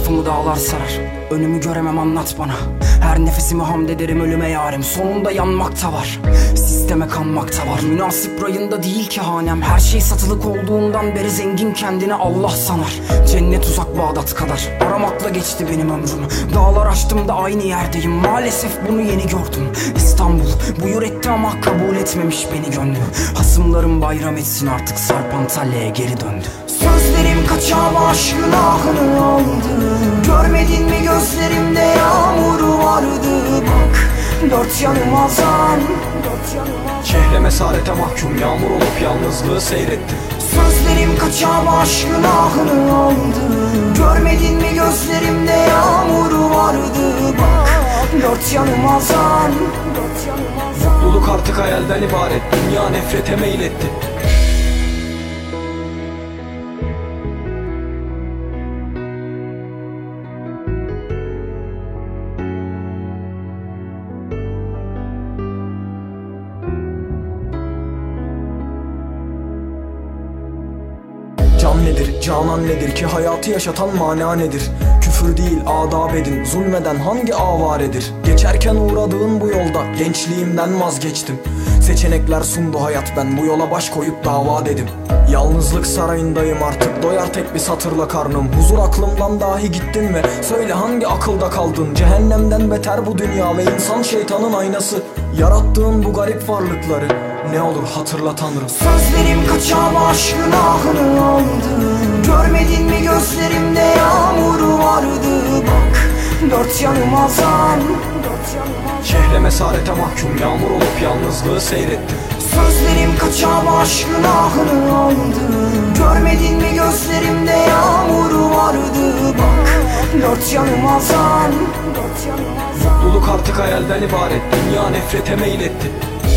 Etrafımı dağlar sarar, önümü göremem, anlat bana. Her nefesimi hamd ederim ölüme yarim, sonunda yanmakta var. Sisteme kanmakta var, münasip rayında değil ki hanem. Her şey satılık olduğundan beri zengin kendini Allah sanar. Cennet uzak Bağdat kadar, aramakla geçti benim ömrüm. Dağlar aştım da aynı yerdeyim, maalesef bunu yeni gördüm. İstanbul buyur etti ama kabul etmemiş beni gönlü. Hasımlarım bayram etsin artık, Sarp Antalya'ya geri döndü. Sözlerim kaçağım aşkın ahını aldı. Görmedin mi gözlerimde yağmur vardı bak. Dört yanım azan, Şehre mesarete mahkum yağmur olup yalnızlığı seyrettim. sözlerim kaçağım aşkın ahını aldı. Görmedin mi gözlerimde yağmur vardı bak. Dört yanım azan. Mutluluk artık hayalden ibaret, dünya nefrete meyletti. Can nedir, canan nedir ki hayatı yaşatan mana nedir? Küfür değil adab edin, zulmeden hangi avaredir? Geçerken uğradığın bu yolda gençliğimden vazgeçtim. Seçenekler sundu hayat, ben bu yola baş koyup dava dedim. Yalnızlık sarayındayım artık, doyar tek bir satırla karnım. Huzur aklımdan dahi gittin ve söyle hangi akılda kaldın? Cehennemden beter bu dünya ve insan şeytanın aynası. Yarattığın bu garip varlıkları ne olur hatırla Tanrım. Sözlerim kaçağım aşkın ahını aldı. Görmedin mi gözlerimde yağmur vardı bak. Dört yanım azan. Şehre mesarete mahkum yağmur olup yalnızlığı seyrettim. Sözlerim kaçağım aşkın ahını aldı. Görmedin mi gözlerimde yağmur vardı bak. Dört yanım azan. Mutluluk artık hayalden ibaret, dünya nefrete meyletti.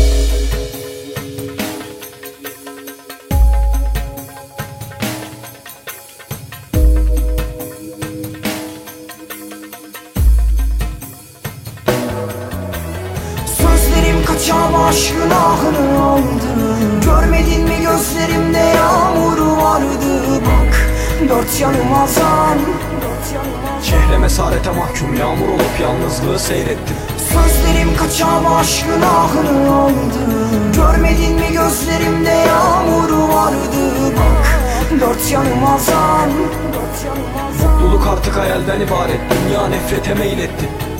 Sözlerim kaçağım aşkın ahını aldı. Görmedin mi gözlerimde yağmur vardı bak. Dört yanım azan. Şehre mesarete mahkum yağmur olup yalnızlığı seyrettim. Sözlerim kaçağım aşkın ahını aldı. Görmedin mi gözlerimde yağmur vardı bak. Dört yanım azan. Mutluluk artık hayalden ibaret, dünya nefrete meyletti.